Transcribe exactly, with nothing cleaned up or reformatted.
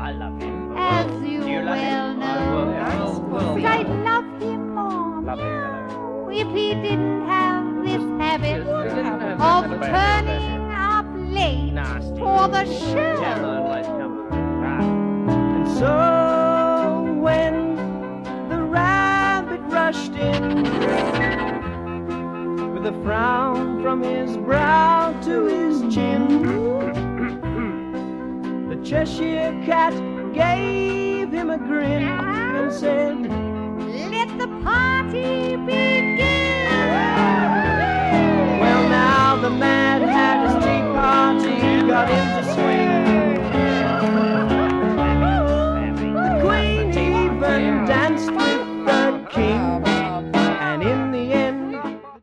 I love him. As Well, you do you love well him? know. I will, will, will. But I'd love him more Love him, now if he didn't have this habit Yes, we didn't have of that. turning up late Nasty. for the show. Yeah, no, like, come on. Ah. And so when the rabbit rushed in, with a frown from his brow to his chin, the Cheshire Cat gave him a grin and said, Let the party be